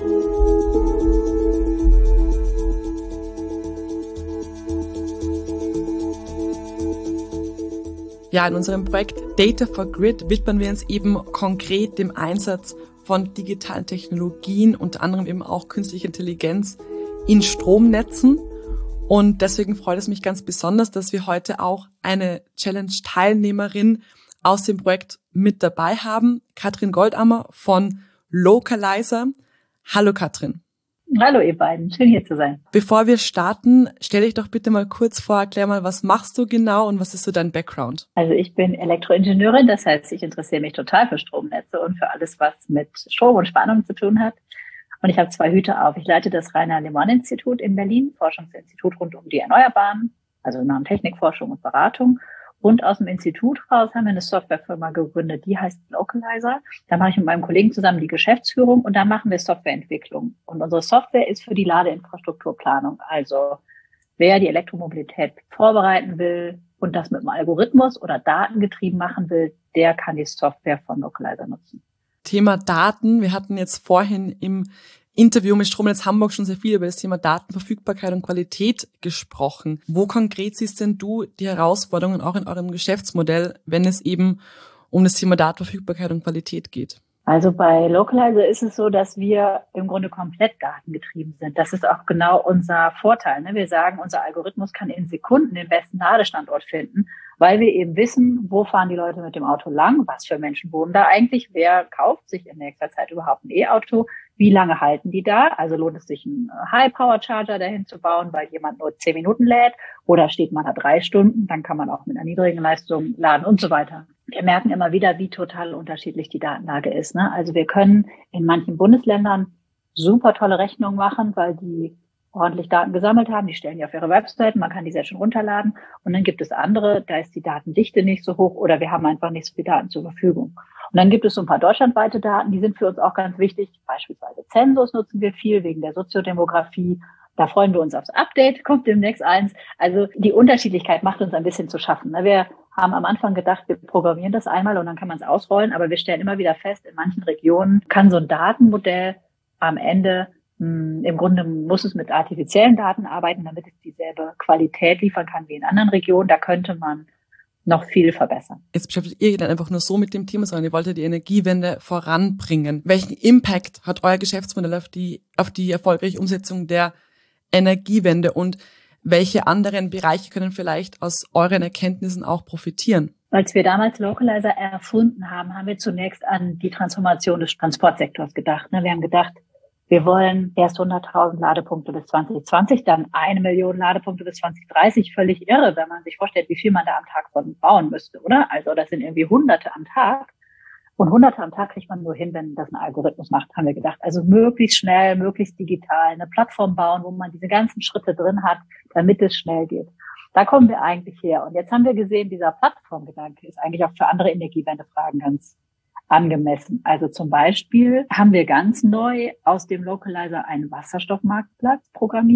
Ja, in unserem Projekt Data for Grid widmen wir uns eben konkret dem Einsatz von digitalen Technologien, unter anderem eben auch künstliche Intelligenz in Stromnetzen. Und deswegen freut es mich ganz besonders, dass wir heute auch eine Challenge-Teilnehmerin aus dem Projekt mit dabei haben, Katrin Goldammer von Localizer. Hallo Katrin. Hallo ihr beiden, schön hier zu sein. Bevor wir starten, stell dich doch bitte mal kurz vor, erklär mal, was machst du genau und was ist so dein Background? Also ich bin Elektroingenieurin, das heißt, ich interessiere mich total für Stromnetze und für alles, was mit Strom und Spannung zu tun hat. Und ich habe 2 Hüte auf. Ich leite das Rainer-Lehmann-Institut in Berlin, Forschungsinstitut rund um die Erneuerbaren, also in Technikforschung und Beratung. Und aus dem Institut raus haben wir eine Softwarefirma gegründet, die heißt Localizer. Da mache ich mit meinem Kollegen zusammen die Geschäftsführung und da machen wir Softwareentwicklung. Und unsere Software ist für die Ladeinfrastrukturplanung. Also wer die Elektromobilität vorbereiten will und das mit einem Algorithmus oder datengetrieben machen will, der kann die Software von Localizer nutzen. Thema Daten. Wir hatten jetzt vorhin im Interview mit Stromnetz Hamburg schon sehr viel über das Thema Datenverfügbarkeit und Qualität gesprochen. Wo konkret siehst denn du die Herausforderungen auch in eurem Geschäftsmodell, wenn es eben um das Thema Datenverfügbarkeit und Qualität geht? Also bei Localizer ist es so, dass wir im Grunde komplett datengetrieben sind. Das ist auch genau unser Vorteil. Wir sagen, unser Algorithmus kann in Sekunden den besten Ladestandort finden, weil wir eben wissen, wo fahren die Leute mit dem Auto lang, was für Menschen wohnen da eigentlich, wer kauft sich in nächster Zeit überhaupt ein E-Auto, wie lange halten die da, also lohnt es sich, einen High-Power-Charger dahin zu bauen, weil jemand nur 10 Minuten lädt, oder steht man da 3 Stunden, dann kann man auch mit einer niedrigen Leistung laden und so weiter. Wir merken immer wieder, wie total unterschiedlich die Datenlage ist. Also wir können in manchen Bundesländern super tolle Rechnungen machen, weil die ordentlich Daten gesammelt haben. Die stellen die auf ihre Website, man kann die sehr schön runterladen. Und dann gibt es andere, da ist die Datendichte nicht so hoch oder wir haben einfach nicht so viel Daten zur Verfügung. Und dann gibt es so ein paar deutschlandweite Daten, die sind für uns auch ganz wichtig. Beispielsweise Zensus nutzen wir viel wegen der Soziodemografie. Da freuen wir uns aufs Update, kommt demnächst eins. Also die Unterschiedlichkeit macht uns ein bisschen zu schaffen. Wir haben am Anfang gedacht, wir programmieren das einmal und dann kann man es ausrollen. Aber wir stellen immer wieder fest, in manchen Regionen kann so ein Datenmodell am Ende, im Grunde muss es mit artifiziellen Daten arbeiten, damit es dieselbe Qualität liefern kann wie in anderen Regionen. Da könnte man noch viel verbessern. Jetzt beschäftigt ihr dann einfach nur so mit dem Thema, sondern ihr wolltet die Energiewende voranbringen. Welchen Impact hat euer Geschäftsmodell auf die erfolgreiche Umsetzung der Energiewende und welche anderen Bereiche können vielleicht aus euren Erkenntnissen auch profitieren? Als wir damals Localizer erfunden haben, haben wir zunächst an die Transformation des Transportsektors gedacht. Wir haben gedacht, wir wollen erst 100.000 Ladepunkte bis 2020, dann 1 Million Ladepunkte bis 2030. Völlig irre, wenn man sich vorstellt, wie viel man da am Tag von bauen müsste, oder? Also das sind irgendwie Hunderte am Tag. Und Hunderte am Tag kriegt man nur hin, wenn das ein Algorithmus macht, haben wir gedacht. Also möglichst schnell, möglichst digital, eine Plattform bauen, wo man diese ganzen Schritte drin hat, damit es schnell geht. Da kommen wir eigentlich her. Und jetzt haben wir gesehen, dieser Plattformgedanke ist eigentlich auch für andere Energiewendefragen ganz angemessen. Also zum Beispiel haben wir ganz neu aus dem Localizer einen Wasserstoffmarktplatz programmiert,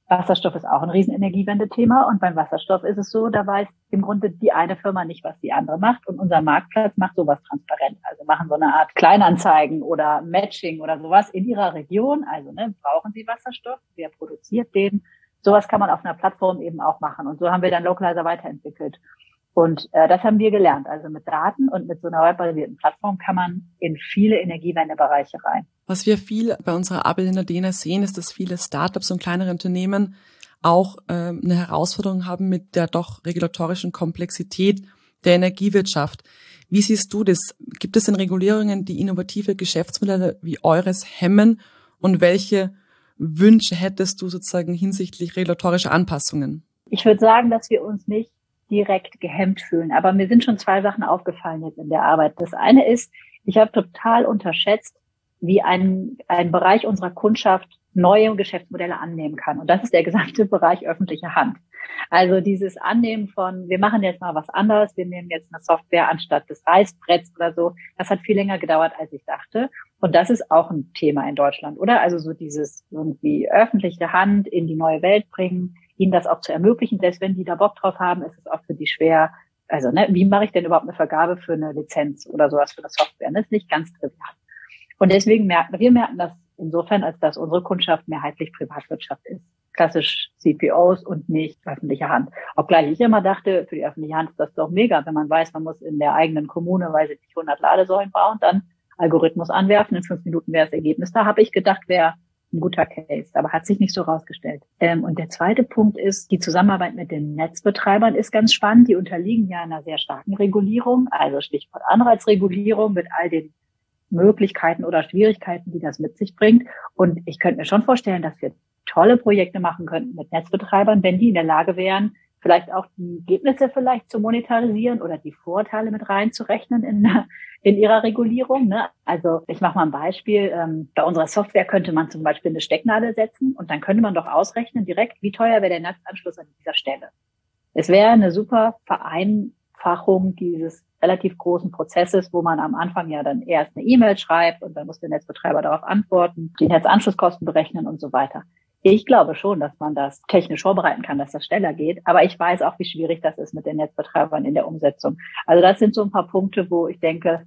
Wasserstoff ist auch ein Riesenenergiewende-Thema und beim Wasserstoff ist es so, da weiß im Grunde die eine Firma nicht, was die andere macht und unser Marktplatz macht sowas transparent. Also machen so eine Art Kleinanzeigen oder Matching oder sowas in ihrer Region. Also brauchen Sie Wasserstoff? Wer produziert den? Sowas kann man auf einer Plattform eben auch machen und so haben wir dann Localizer weiterentwickelt. Und das haben wir gelernt. Also mit Daten und mit so einer webbasierten Plattform kann man in viele Energiewendebereiche rein. Was wir viel bei unserer Arbeit in der DENA sehen, ist, dass viele Startups und kleinere Unternehmen auch eine Herausforderung haben mit der doch regulatorischen Komplexität der Energiewirtschaft. Wie siehst du das? Gibt es denn Regulierungen, die innovative Geschäftsmodelle wie eures hemmen? Und welche Wünsche hättest du sozusagen hinsichtlich regulatorischer Anpassungen? Ich würde sagen, dass wir uns nicht direkt gehemmt fühlen. Aber mir sind schon 2 Sachen aufgefallen jetzt in der Arbeit. Das eine ist, ich habe total unterschätzt, wie ein Bereich unserer Kundschaft neue Geschäftsmodelle annehmen kann. Und das ist der gesamte Bereich öffentliche Hand. Also dieses Annehmen von, wir machen jetzt mal was anderes, wir nehmen jetzt eine Software anstatt des Reißbretts oder so, das hat viel länger gedauert, als ich dachte. Und das ist auch ein Thema in Deutschland, oder? Also so dieses irgendwie öffentliche Hand in die neue Welt bringen, ihnen das auch zu ermöglichen. Selbst wenn die da Bock drauf haben, ist es oft für die schwer. Also, wie mache ich denn überhaupt eine Vergabe für eine Lizenz oder sowas für eine Software? Das ist nicht ganz trivial. Und deswegen merken das insofern, als dass unsere Kundschaft mehrheitlich Privatwirtschaft ist. Klassisch CPOs und nicht öffentliche Hand. Obgleich ich immer dachte, für die öffentliche Hand ist das doch mega, wenn man weiß, man muss in der eigenen Kommune, weiß ich nicht, 100 Ladesäulen bauen, dann Algorithmus anwerfen, in 5 Minuten wäre das Ergebnis da. Habe ich gedacht, wäre ein guter Case, aber hat sich nicht so rausgestellt. Und der zweite Punkt ist, die Zusammenarbeit mit den Netzbetreibern ist ganz spannend. Die unterliegen ja einer sehr starken Regulierung, also Stichwort Anreizregulierung mit all den Möglichkeiten oder Schwierigkeiten, die das mit sich bringt. Und ich könnte mir schon vorstellen, dass wir tolle Projekte machen könnten mit Netzbetreibern, wenn die in der Lage wären, vielleicht auch die Ergebnisse vielleicht zu monetarisieren oder die Vorteile mit reinzurechnen in ihrer Regulierung. Ne? Also ich mache mal ein Beispiel. Bei unserer Software könnte man zum Beispiel eine Stecknadel setzen und dann könnte man doch ausrechnen direkt, wie teuer wäre der Netzanschluss an dieser Stelle. Es wäre eine super Vereinfachung dieses relativ großen Prozesses, wo man am Anfang ja dann erst eine E-Mail schreibt und dann muss der Netzbetreiber darauf antworten, die Netzanschlusskosten berechnen und so weiter. Ich glaube schon, dass man das technisch vorbereiten kann, dass das schneller geht. Aber ich weiß auch, wie schwierig das ist mit den Netzbetreibern in der Umsetzung. Also das sind so ein paar Punkte, wo ich denke,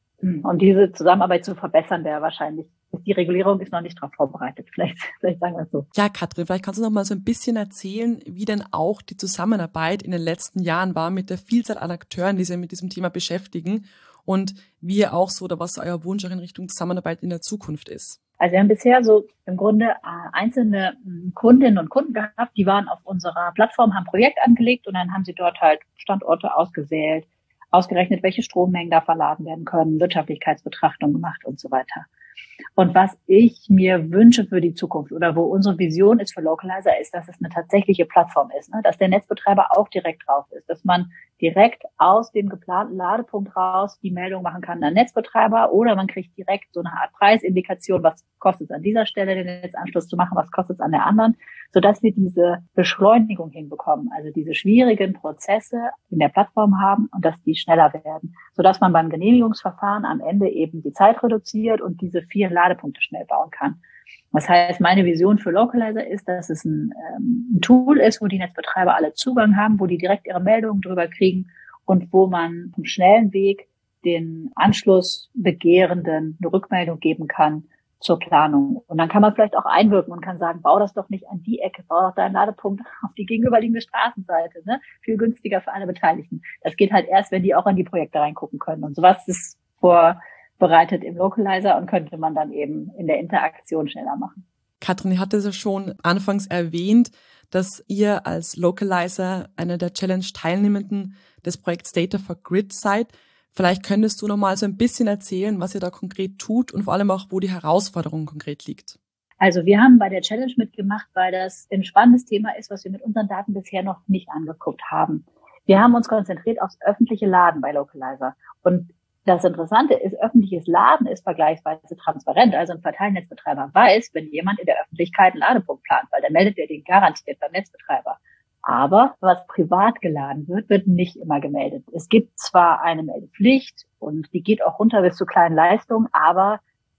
um diese Zusammenarbeit zu verbessern, wäre wahrscheinlich, die Regulierung ist noch nicht darauf vorbereitet. Vielleicht sagen wir es so. Ja, Katrin, vielleicht kannst du noch mal so ein bisschen erzählen, wie denn auch die Zusammenarbeit in den letzten Jahren war mit der Vielzahl an Akteuren, die sich mit diesem Thema beschäftigen und wie ihr auch so oder was euer Wunsch auch in Richtung Zusammenarbeit in der Zukunft ist. Also wir haben bisher so im Grunde einzelne Kundinnen und Kunden gehabt, die waren auf unserer Plattform, haben ein Projekt angelegt und dann haben sie dort halt Standorte ausgewählt, ausgerechnet, welche Strommengen da verladen werden können, Wirtschaftlichkeitsbetrachtung gemacht und so weiter. Und was ich mir wünsche für die Zukunft oder wo unsere Vision ist für Localizer, ist, dass es eine tatsächliche Plattform ist, ne? Dass der Netzbetreiber auch direkt drauf ist, dass man direkt aus dem geplanten Ladepunkt raus die Meldung machen kann an den Netzbetreiber oder man kriegt direkt so eine Art Preisindikation, was kostet es an dieser Stelle, den Netzanschluss zu machen, was kostet es an der anderen, sodass wir diese Beschleunigung hinbekommen, also diese schwierigen Prozesse in der Plattform haben und dass die schneller werden, sodass man beim Genehmigungsverfahren am Ende eben die Zeit reduziert und diese 4 Ladepunkte schnell bauen kann. Das heißt, meine Vision für Localizer ist, dass es ein Tool ist, wo die Netzbetreiber alle Zugang haben, wo die direkt ihre Meldungen drüber kriegen und wo man auf einem schnellen Weg den Anschlussbegehrenden eine Rückmeldung geben kann zur Planung. Und dann kann man vielleicht auch einwirken und kann sagen, bau das doch nicht an die Ecke, bau doch deinen Ladepunkt auf die gegenüberliegende Straßenseite, ne? Viel günstiger für alle Beteiligten. Das geht halt erst, wenn die auch an die Projekte reingucken können. Und sowas ist vorbereitet im Localizer und könnte man dann eben in der Interaktion schneller machen. Katrin, ihr hattet es schon anfangs erwähnt, dass ihr als Localizer einer der Challenge-Teilnehmenden des Projekts Data for Grid seid. Vielleicht könntest du noch mal so ein bisschen erzählen, was ihr da konkret tut und vor allem auch, wo die Herausforderung konkret liegt. Also wir haben bei der Challenge mitgemacht, weil das ein spannendes Thema ist, was wir mit unseren Daten bisher noch nicht angeguckt haben. Wir haben uns konzentriert aufs öffentliche Laden bei Localizer. Und das Interessante ist, öffentliches Laden ist vergleichsweise transparent. Also ein Verteilnetzbetreiber weiß, wenn jemand in der Öffentlichkeit einen Ladepunkt plant, weil dann meldet er den garantiert beim Netzbetreiber. Aber was privat geladen wird, wird nicht immer gemeldet. Es gibt zwar eine Meldepflicht und die geht auch runter bis zu kleinen Leistungen, aber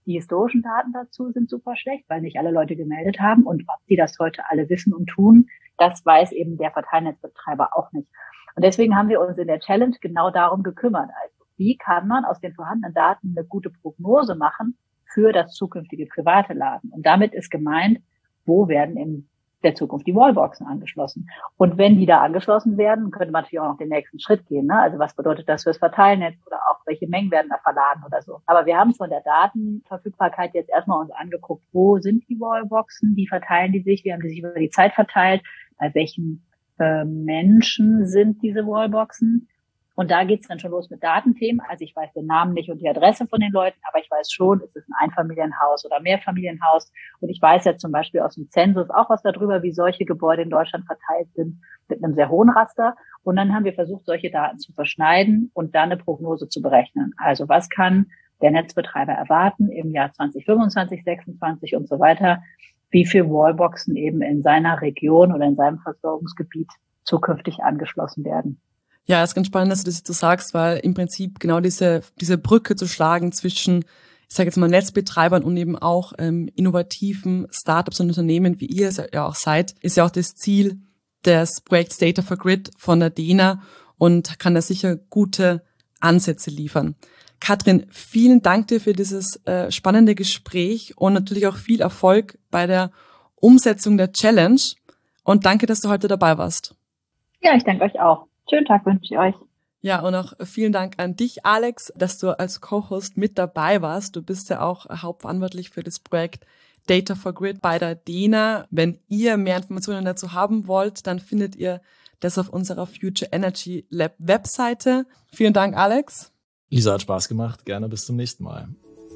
Die historischen Daten dazu sind super schlecht, weil nicht alle Leute gemeldet haben. Und ob die das heute alle wissen und tun, das weiß eben der Verteilnetzbetreiber auch nicht. Und deswegen haben wir uns in der Challenge genau darum gekümmert. Also wie kann man aus den vorhandenen Daten eine gute Prognose machen für das zukünftige private Laden? Und damit ist gemeint, wo werden in der Zukunft die Wallboxen angeschlossen? Und wenn die da angeschlossen werden, könnte man natürlich auch noch den nächsten Schritt gehen, ne? Also was bedeutet das fürs Verteilnetz oder auch welche Mengen werden da verladen oder so. Aber wir haben von der Datenverfügbarkeit jetzt erstmal uns angeguckt, wo sind die Wallboxen, wie verteilen die sich, wie haben die sich über die Zeit verteilt, bei welchen Menschen sind diese Wallboxen. Und da geht's dann schon los mit Datenthemen. Also ich weiß den Namen nicht und die Adresse von den Leuten, aber ich weiß schon, ist es ein Einfamilienhaus oder Mehrfamilienhaus. Und ich weiß ja zum Beispiel aus dem Zensus auch was darüber, wie solche Gebäude in Deutschland verteilt sind, mit einem sehr hohen Raster. Und dann haben wir versucht, solche Daten zu verschneiden und dann eine Prognose zu berechnen. Also was kann der Netzbetreiber erwarten im Jahr 2025, 26 und so weiter, wie viele Wallboxen eben in seiner Region oder in seinem Versorgungsgebiet zukünftig angeschlossen werden. Ja, es ist ganz spannend, dass du das jetzt so sagst, weil im Prinzip genau diese Brücke zu schlagen zwischen, ich sage jetzt mal, Netzbetreibern und eben auch innovativen Startups und Unternehmen, wie ihr es ja auch seid, ist ja auch das Ziel des Projekts Data for Grid von der DENA und kann da sicher gute Ansätze liefern. Katrin, vielen Dank dir für dieses spannende Gespräch und natürlich auch viel Erfolg bei der Umsetzung der Challenge und danke, dass du heute dabei warst. Ja, ich danke euch auch. Schönen Tag wünsche ich euch. Ja, und auch vielen Dank an dich, Alex, dass du als Co-Host mit dabei warst. Du bist ja auch hauptverantwortlich für das Projekt Data for Grid bei der DENA. Wenn ihr mehr Informationen dazu haben wollt, dann findet ihr das auf unserer Future Energy Lab Webseite. Vielen Dank, Alex. Lisa, hat Spaß gemacht. Gerne bis zum nächsten Mal.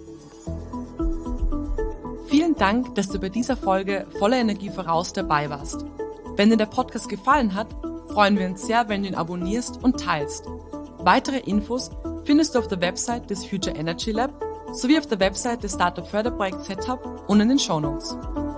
Vielen Dank, dass du bei dieser Folge Voller Energie voraus dabei warst. Wenn dir der Podcast gefallen hat, freuen wir uns sehr, wenn du ihn abonnierst und teilst. Weitere Infos findest du auf der Website des Future Energy Lab sowie auf der Website des Startup Förderprojekts Setup und in den Shownotes.